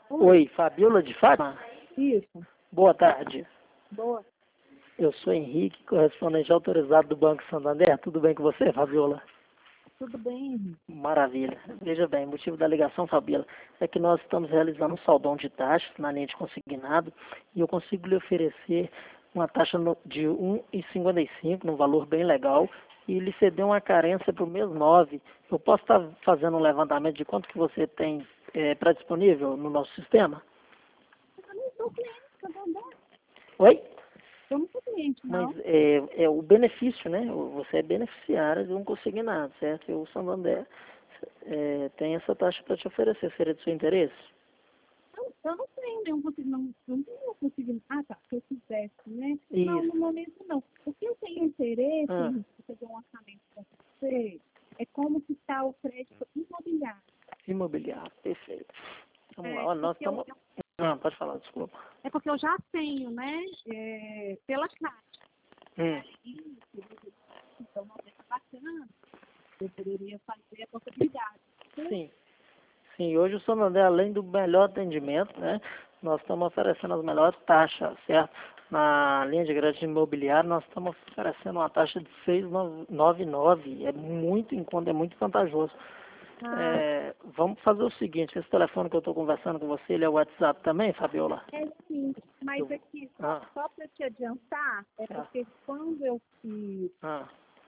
Oi, Fabiola de Fátima? Isso. Boa tarde. Boa. Eu sou Henrique, correspondente autorizado do Banco Santander. Tudo bem com você, Fabiola? Tudo bem, Henrique? Maravilha. Veja bem, o motivo da ligação, Fabiola, é que nós estamos realizando um saldão de taxas na linha de consignado e eu consigo lhe oferecer uma taxa de 1,55, num valor bem legal, e lhe ceder uma carência para o mês 9. Eu posso estar fazendo um levantamento de quanto que você tem para disponível no nosso sistema? Eu não sou cliente, Santander. Oi? Eu não sou cliente, Mas não. é o benefício, né? Você é beneficiário de um consignado, certo? E o Santander tem essa taxa para te oferecer. Seria do seu interesse? Eu não tenho nenhum consigo. Ah, tá. Se eu quisesse, né? Não, Isso. no momento não. O que eu tenho interesse Ah, em fazer um orçamento para você é como que está o crédito imobiliário. imobiliário, perfeito. Vamos lá, É ó, nós porque estamos... Ah, pode falar, desculpa. eu já tenho, né? Pela Caixa. Hum, Então, não está bacana. Eu poderia fazer a possibilidade. sim. Sim, hoje o Santander, além do melhor atendimento, né? Nós estamos oferecendo as melhores taxas, certo? Na linha de crédito imobiliário, nós estamos oferecendo uma taxa de 6,99. É muito em conta, é muito vantajoso. Ah, Vamos fazer o seguinte, esse telefone que eu estou conversando com você, ele é o WhatsApp também, Fabiola? é sim, mas Eu, aqui, ah, só para te adiantar, é tá. porque quando eu fiz Ah,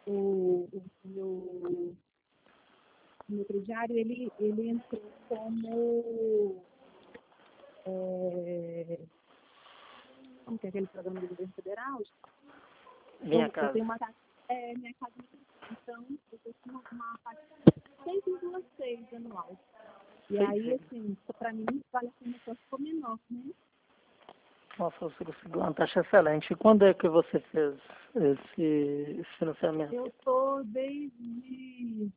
o meu crediário, ele entrou como que é aquele programa do governo federal? minha Eu casa. tenho uma taxa, minha casa, então, eu tenho uma taxa de 6,6 anual. E aí, 6,6. assim, para mim, vale a pena só se for menor, né? Nossa, você conseguiu uma taxa excelente. E quando é que você fez esse financiamento? Eu estou desde,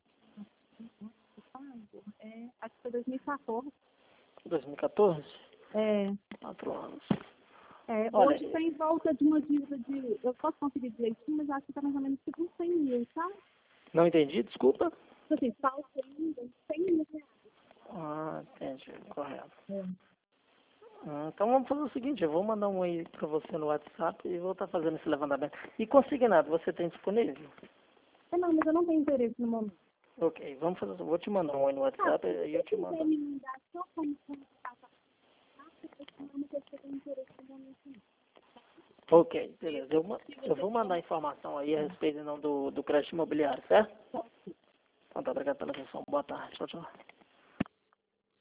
acho que foi 2014. 2014? É, 4 anos. hoje Olha, está em volta de uma dívida de. Eu posso conferir direitinho, mas acho que está mais ou menos tipo uns 100 mil, tá? não entendi, desculpa. Tipo assim, falta ainda uns 100 mil reais. Ah, entendi, correto. É. Então vamos fazer o seguinte, eu vou mandar um aí para você no WhatsApp e vou estar fazendo esse levantamento. E consignado, você tem disponível? Não, mas eu não tenho interesse no momento. Ok, vamos fazer assim, vou te mandar um aí no Ah, WhatsApp se e eu você te quiser mando. me mandar só como tá, porque não é uma coisa que eu tenho interesse no momento. Não. Ok, beleza. Se Eu você vou mandar quiser, informação aí a respeito não do crédito imobiliário, certo? Então tá, obrigado pela atenção. Boa tarde. Tchau, tchau.